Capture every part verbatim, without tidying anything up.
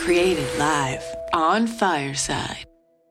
Created live on Fireside.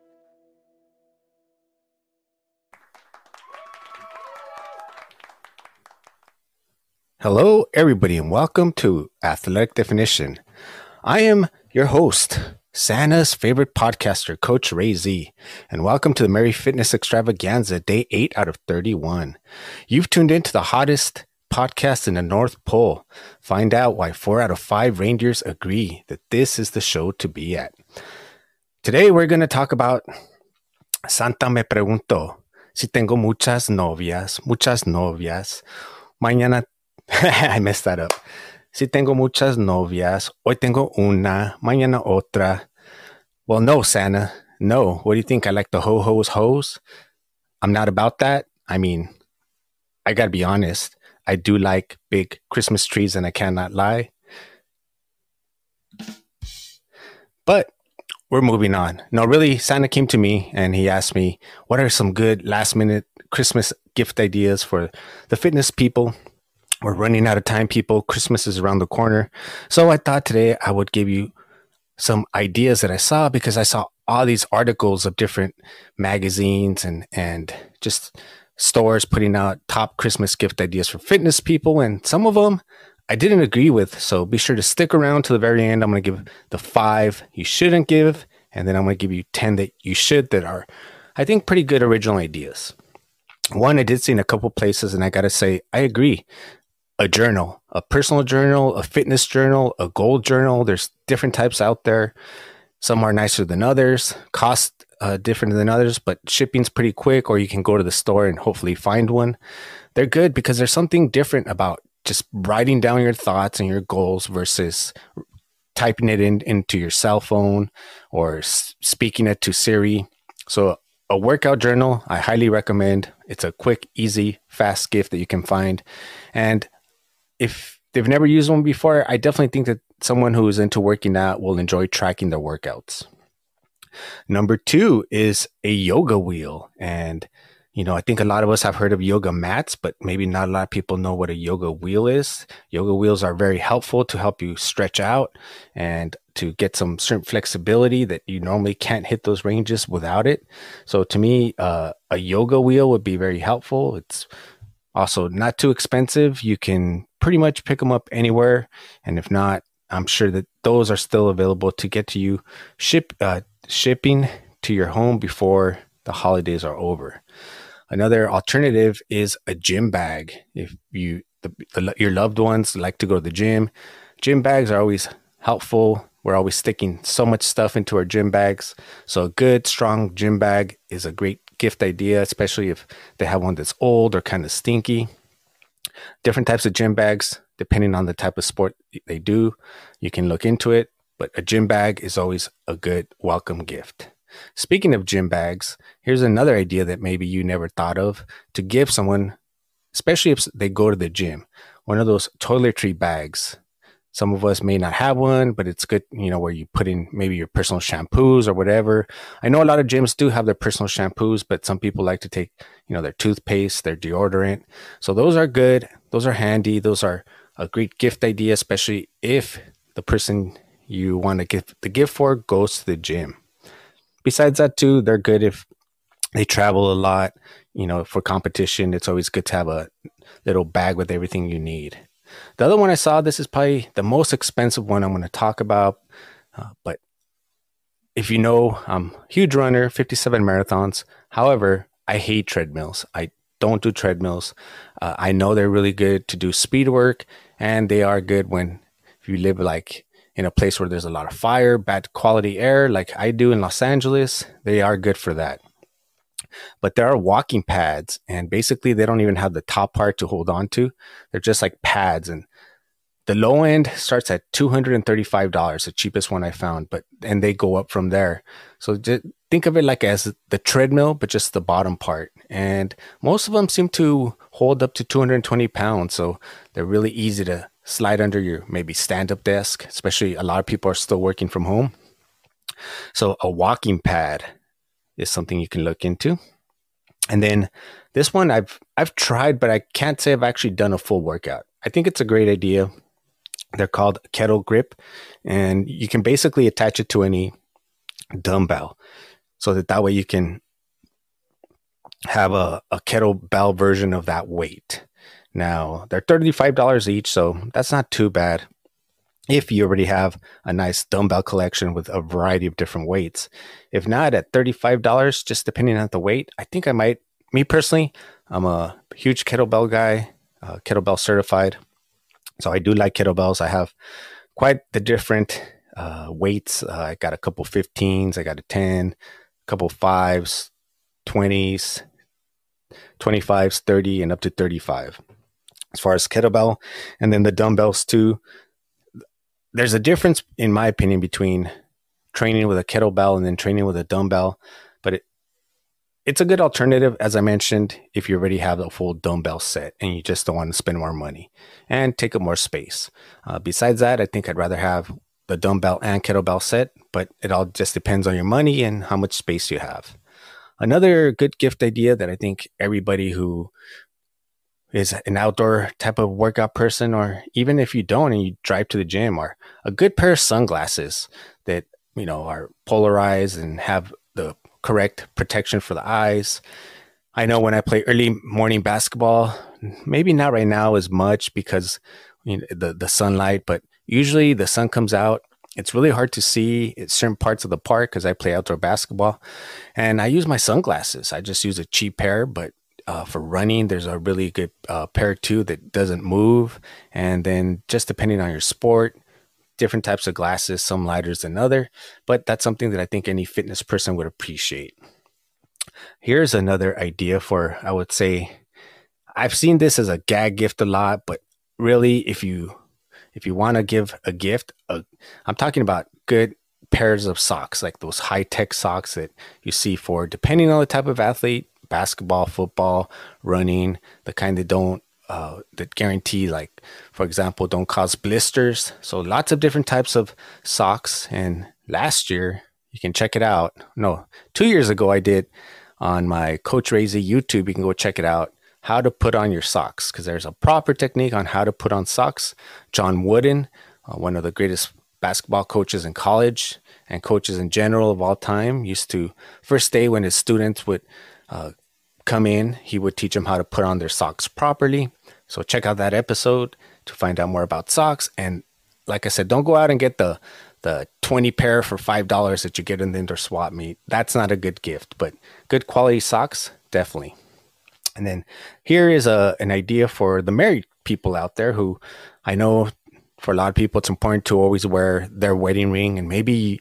Hello, everybody, and welcome to Athletic Definition. I am your host, Santa's favorite podcaster, Coach Ray Z, and welcome to the Merry Fitness Extravaganza, day eight out of thirty-one. You've tuned into the hottest podcast in the North Pole. Find out why four out of five reindeers agree that this is the show to be at. Today, we're going to talk about Santa me preguntó si tengo muchas novias, muchas novias. Mañana I messed that up. Si tengo muchas novias, hoy tengo una, mañana otra. Well, no, Santa. No. What do you think? I like the ho-hos hoes? I'm not about that. I mean, I got to be honest. I do like big Christmas trees, and I cannot lie. But we're moving on. No, really, Santa came to me and he asked me, what are some good last-minute Christmas gift ideas for the fitness people? We're running out of time, people. Christmas is around the corner. So I thought today I would give you some ideas that I saw because I saw all these articles of different magazines and, and just stores putting out top Christmas gift ideas for fitness people. And some of them I didn't agree with. So be sure to stick around to the very end. I'm going to give the five you shouldn't give. And then I'm going to give you ten that you should that are, I think, pretty good original ideas. One, I did see in a couple places, and I got to say, I agree. A journal, a personal journal, a fitness journal, a goal journal. There's different types out there. Some are nicer than others, cost uh, different than others, but shipping's pretty quick, or you can go to the store and hopefully find one. They're good because there's something different about just writing down your thoughts and your goals versus typing it in into your cell phone or s- speaking it to Siri. So a workout journal, I highly recommend. It's a quick, easy, fast gift that you can find. And if they've never used one before, I definitely think that someone who is into working out will enjoy tracking their workouts. Number two is a yoga wheel. And, you know, I think a lot of us have heard of yoga mats, but maybe not a lot of people know what a yoga wheel is. Yoga wheels are very helpful to help you stretch out and to get some certain flexibility that you normally can't hit those ranges without it. So to me, uh, a yoga wheel would be very helpful. It's also not too expensive. You can pretty much pick them up anywhere. And if not, I'm sure that those are still available to get to you ship uh, shipping to your home before the holidays are over. Another alternative is a gym bag. If you the, the, your loved ones like to go to the gym, gym bags are always helpful. We're always sticking so much stuff into our gym bags. So a good, strong gym bag is a great gift idea, especially if they have one that's old or kind of stinky. Different types of gym bags, depending on the type of sport they do, you can look into it. But a gym bag is always a good welcome gift. Speaking of gym bags, here's another idea that maybe you never thought of to give someone, especially if they go to the gym. One of those toiletry bags. Some of us may not have one, but it's good, you know, where you put in maybe your personal shampoos or whatever. I know a lot of gyms do have their personal shampoos, but some people like to take, you know, their toothpaste, their deodorant. So those are good. Those are handy. Those are a great gift idea, especially if the person you want to give the gift for goes to the gym. Besides that, too, they're good if they travel a lot. You know, for competition, it's always good to have a little bag with everything you need. The other one I saw, this is probably the most expensive one I'm going to talk about. Uh, but if you know, I'm a huge runner, fifty-seven marathons. However, I hate treadmills. I don't do treadmills. Uh, I know they're really good to do speed work, and they are good when if you live like in a place where there's a lot of fire, bad quality air, like I do in Los Angeles. They are good for that. But there are walking pads, and basically they don't even have the top part to hold on to. They're just like pads, and the low end starts at two hundred thirty-five dollars, the cheapest one I found, but and they go up from there. So just think of it like as the treadmill, but just the bottom part. And most of them seem to hold up to two hundred twenty pounds. So they're really easy to slide under your maybe stand-up desk, especially a lot of people are still working from home. So a walking pad is something you can look into. And then this one I've I've tried, but I can't say I've actually done a full workout. I think it's a great idea. They're called Kettle Grip, and you can basically attach it to any dumbbell, so that that way you can have a, a kettlebell version of that weight. Now, they're thirty-five dollars each, so that's not too bad if you already have a nice dumbbell collection with a variety of different weights. If not, at thirty-five dollars, just depending on the weight, I think I might, me personally, I'm a huge kettlebell guy, uh, kettlebell certified. So I do like kettlebells. I have quite the different uh, weights. Uh, I got a couple fifteens, I got a ten, a couple fives, twenties, twenty-fives, thirty, and up to thirty-five. As far as kettlebell, and then the dumbbells too. There's a difference, in my opinion, between training with a kettlebell and then training with a dumbbell, but it, it's a good alternative, as I mentioned, if you already have a full dumbbell set and you just don't want to spend more money and take up more space. Uh, besides that, I think I'd rather have the dumbbell and kettlebell set, but it all just depends on your money and how much space you have. Another good gift idea that I think everybody who is an outdoor type of workout person, or even if you don't and you drive to the gym, are a good pair of sunglasses that, you know, are polarized and have the correct protection for the eyes. I know when I play early morning basketball, maybe not right now as much because, you know, the, the sunlight, but usually the sun comes out. It's really hard to see at certain parts of the park because I play outdoor basketball, and I use my sunglasses. I just use a cheap pair, but Uh, for running, there's a really good uh, pair too that doesn't move. And then just depending on your sport, different types of glasses, some lighter than other, but that's something that I think any fitness person would appreciate. Here's another idea for, I would say, I've seen this as a gag gift a lot, but really, if you if you want to give a gift, uh, I'm talking about good pairs of socks, like those high-tech socks that you see for, depending on the type of athlete, basketball, football, running, the kind that don't, uh, that guarantee, like, for example, don't cause blisters. So lots of different types of socks. And last year, you can check it out. No, two years ago, I did on my Coach Razy YouTube. You can go check it out, how to put on your socks, because there's a proper technique on how to put on socks. John Wooden, uh, one of the greatest basketball coaches in college and coaches in general of all time, used to, first day when his students would uh, come in, he would teach them how to put on their socks properly. So check out that episode to find out more about socks. And like I said, don't go out and get the the twenty pair for five dollars that you get in the indoor swap meet. That's not a good gift, but good quality socks, definitely. And then here is a an idea for the married people out there who, I know for a lot of people, it's important to always wear their wedding ring. And maybe,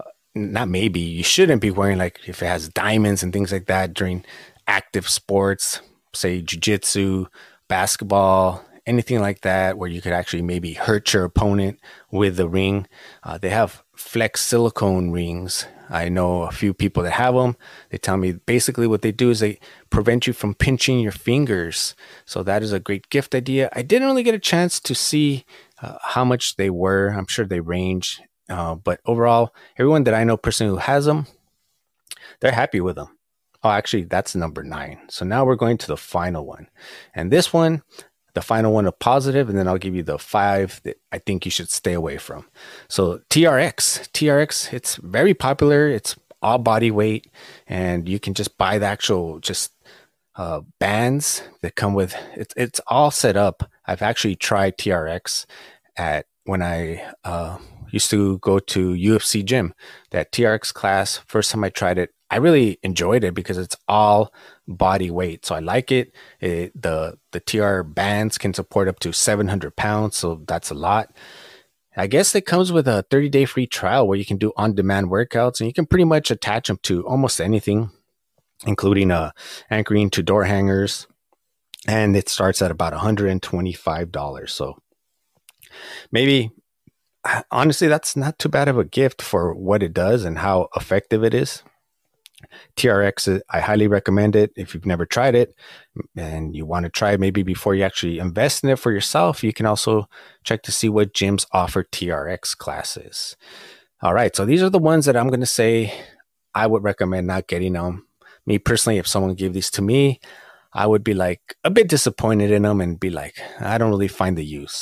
not maybe, you shouldn't be wearing, like, if it has diamonds and things like that during active sports, say jiu-jitsu, basketball, anything like that, where you could actually maybe hurt your opponent with the ring. Uh, they have flex silicone rings. I know a few people that have them. They tell me basically what they do is they prevent you from pinching your fingers. So that is a great gift idea. I didn't really get a chance to see uh, how much they were. I'm sure they range. Uh, but overall, everyone that I know personally who has them, they're happy with them. Oh, actually, that's number nine. So now we're going to the final one. And this one, the final one, a positive, and then I'll give you the five that I think you should stay away from. So T R X. T R X, it's very popular. It's all body weight, and you can just buy the actual just uh, bands that come with it. It's all set up. I've actually tried T R X at when I uh, used to go to U F C gym. That T R X class, first time I tried it, I really enjoyed it because it's all body weight. So I like it. it the the T R bands can support up to seven hundred pounds. So that's a lot. I guess it comes with a thirty day free trial where you can do on-demand workouts, and you can pretty much attach them to almost anything, including uh, anchoring to door hangers. And it starts at about one hundred twenty-five dollars. So maybe, honestly, that's not too bad of a gift for what it does and how effective it is. T R X, I highly recommend it. If you've never tried it and you want to try it maybe before you actually invest in it for yourself, you can also check to see what gyms offer T R X classes. All right, so these are the ones that I'm going to say I would recommend not getting them. Me personally, if someone gave these to me, I would be like a bit disappointed in them and be like, I don't really find the use.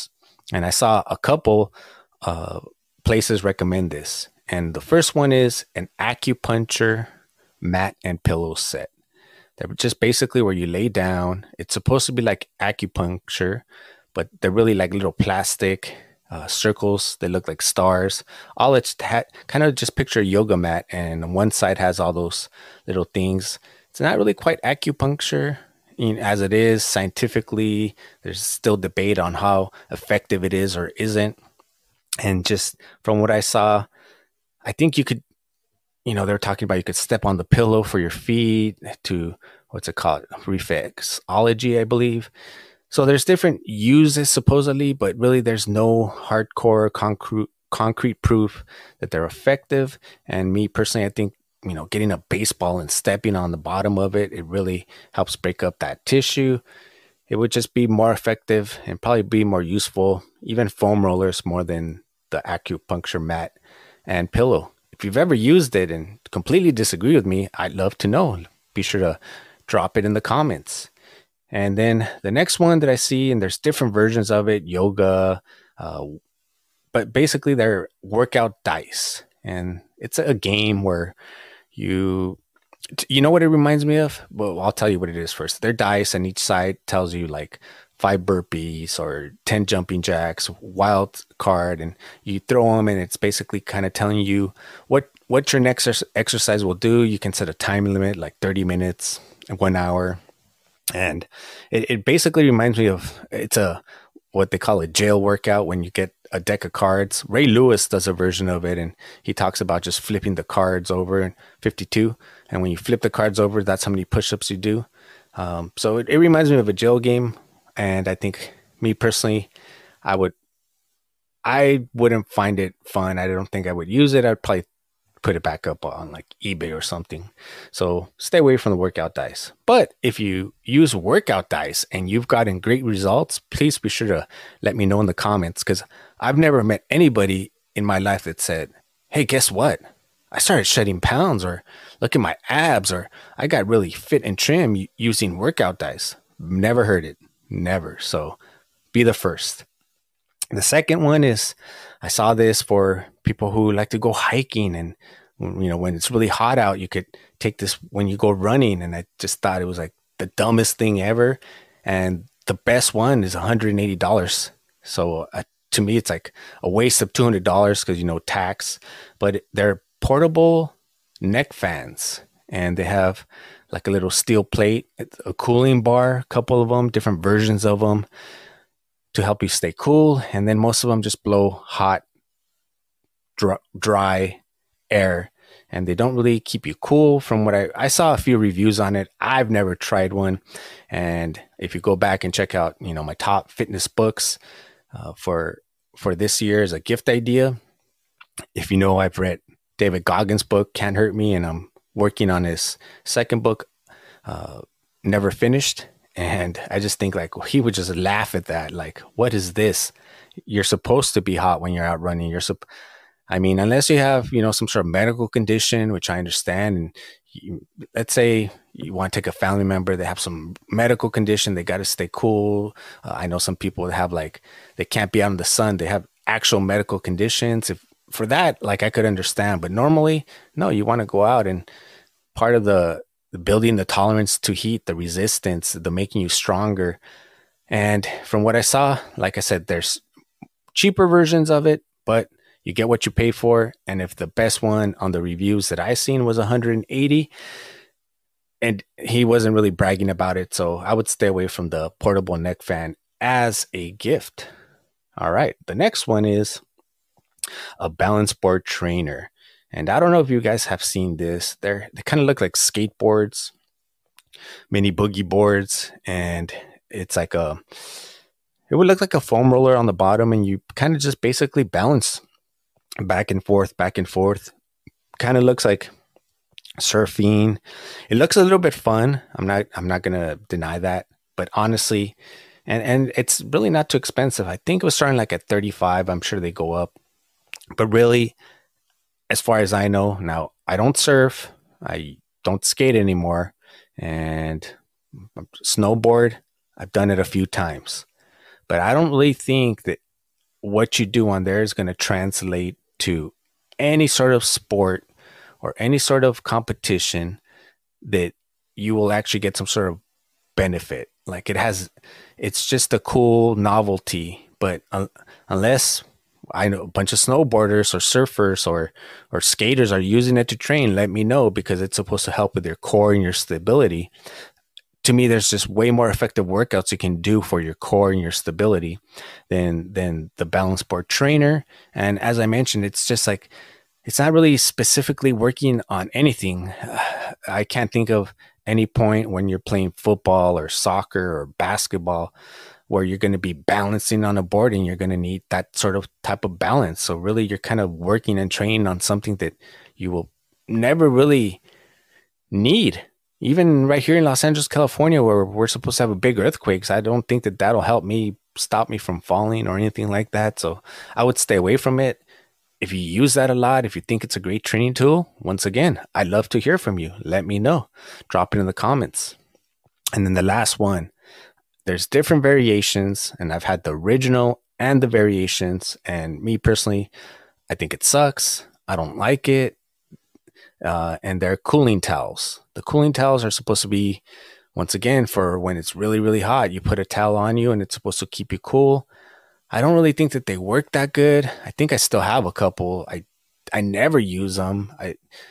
And I saw a couple uh, places recommend this. And the first one is an acupuncture mat and pillow set. They're just basically where you lay down. It's supposed to be like acupuncture, but they're really like little plastic uh, circles. They look like stars. All it's ha- kind of just picture a yoga mat, and one side has all those little things. It's not really quite acupuncture, you know, as it is scientifically. There's still debate on how effective it is or isn't. And just from what I saw, I think you could, you know, they're talking about you could step on the pillow for your feet to, what's it called? Reflexology, I believe. So there's different uses supposedly, but really there's no hardcore concrete concrete proof that they're effective. And me personally, I think, you know, getting a baseball and stepping on the bottom of it, it really helps break up that tissue. It would just be more effective and probably be more useful, even foam rollers more than the acupuncture mat and pillow. If you've ever used it and completely disagree with me, I'd love to know. Be sure to drop it in the comments. And then the next one that I see, and there's different versions of it, yoga, uh, but basically they're workout dice. And it's a game where you, you know what it reminds me of? Well, I'll tell you what it is first. They're dice, and each side tells you like five burpees or ten jumping jacks, wild card, and you throw them, and it's basically kind of telling you what what your next exercise will do. You can set a time limit like thirty minutes, one hour, and it, it basically reminds me of, it's a what they call a jail workout when you get a deck of cards. Ray Lewis does a version of it, and he talks about just flipping the cards over in fifty-two, and when you flip the cards over, that's how many push-ups you do. Um, so it, it reminds me of a jail game. And I think, me personally, I would, I wouldn't find it fun. I don't think I would use it. I'd probably put it back up on like eBay or something. So stay away from the workout dice. But if you use workout dice and you've gotten great results, please be sure to let me know in the comments, because I've never met anybody in my life that said, hey, guess what? I started shedding pounds, or look at my abs, or I got really fit and trim using workout dice. Never heard it. Never. So be the first. The second one is, I saw this for people who like to go hiking, and, you know, when it's really hot out, you could take this when you go running. And I just thought it was like the dumbest thing ever. And the best one is one hundred eighty dollars. So uh, to me, it's like a waste of two hundred dollars because, you know, tax, but they're portable neck fans, and they have like a little steel plate, a cooling bar, a couple of them, different versions of them to help you stay cool. And then most of them just blow hot, dry, dry air, and they don't really keep you cool. From what I, I saw a few reviews on it. I've never tried one. And if you go back and check out, you know, my top fitness books uh, for, for this year as a gift idea, if you know, I've read David Goggins' book, Can't Hurt Me, and I'm working on his second book, uh, Never Finished. And I just think like he would just laugh at that. Like, what is this? You're supposed to be hot when you're out running. You're sup- I mean, unless you have, you know, some sort of medical condition, which I understand. And you, let's say you want to take a family member, they have some medical condition, they got to stay cool. Uh, I know some people that have like, they can't be out in the sun. They have actual medical conditions. If for that, like I could understand, but normally, no, you want to go out, and part of the, the building the tolerance to heat, the resistance, the making you stronger. And from what I saw, like I said, there's cheaper versions of it, but you get what you pay for. And if the best one on the reviews that I seen was one hundred eighty, and he wasn't really bragging about it, so I would stay away from the portable neck fan as a gift. All right, the next one is a balance board trainer. And I don't know if you guys have seen this. They're, they kind of look like skateboards, mini boogie boards, and it's like a, it would look like a foam roller on the bottom, and you kind of just basically balance back and forth, back and forth. Kind of looks like surfing. It looks a little bit fun. I'm not, I'm not gonna deny that, but honestly, and and it's really not too expensive. I think it was starting like at thirty-five. I'm sure they go up, but really, as far as I know, now I don't surf, I don't skate anymore, and snowboard, I've done it a few times, but I don't really think that what you do on there is going to translate to any sort of sport or any sort of competition that you will actually get some sort of benefit. Like it has, it's just a cool novelty. But un- unless I know a bunch of snowboarders or surfers or or skaters are using it to train, let me know, because it's supposed to help with your core and your stability. To me, there's just way more effective workouts you can do for your core and your stability than than the balance board trainer. And as I mentioned, it's just like it's not really specifically working on anything. I can't think of any point when you're playing football or soccer or basketball where you're going to be balancing on a board and you're going to need that sort of type of balance. So really, you're kind of working and training on something that you will never really need. Even right here in Los Angeles, California, where we're supposed to have a big earthquakes, I don't think that that'll help me stop me from falling or anything like that. So I would stay away from it. If you use that a lot, if you think it's a great training tool, once again, I'd love to hear from you. Let me know. Drop it in the comments. And then the last one, there's different variations, and I've had the original and the variations. And me personally, I think it sucks. I don't like it. Uh, and they're cooling towels. The cooling towels are supposed to be, once again, for when it's really, really hot. You put a towel on you and it's supposed to keep you cool. I don't really think that they work that good. I think I still have a couple. I I never use them. I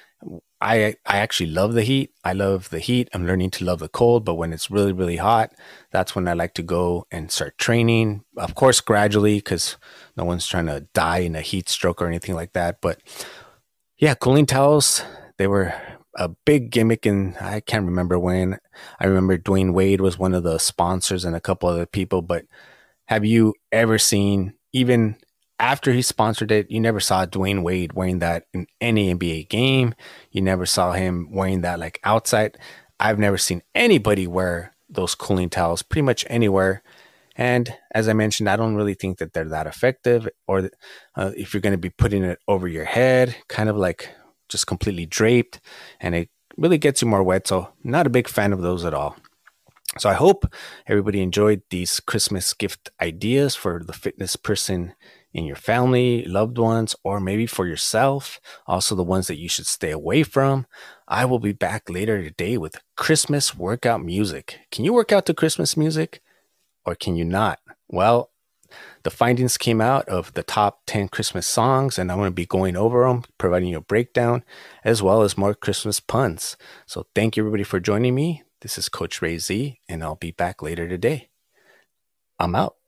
I I actually love the heat. I love the heat. I'm learning to love the cold, but when it's really, really hot, that's when I like to go and start training. Of course, gradually, because no one's trying to die in a heat stroke or anything like that. But yeah, cooling towels, they were a big gimmick, and I can't remember when. I remember Dwayne Wade was one of the sponsors and a couple other people, but have you ever seen, even after he sponsored it, you never saw Dwayne Wade wearing that in any N B A game. You never saw him wearing that like outside. I've never seen anybody wear those cooling towels pretty much anywhere. And as I mentioned, I don't really think that they're that effective, or uh, if you're going to be putting it over your head, kind of like just completely draped, and it really gets you more wet. So not a big fan of those at all. So I hope everybody enjoyed these Christmas gift ideas for the fitness person in your family, loved ones, or maybe for yourself. Also the ones that you should stay away from. I will be back later today with Christmas workout music. Can you work out to Christmas music? Or can you not? Well, the findings came out of the top ten Christmas songs, and I'm going to be going over them, providing you a breakdown, as well as more Christmas puns. So thank you, everybody, for joining me. This is Coach Ray Z, and I'll be back later today. I'm out.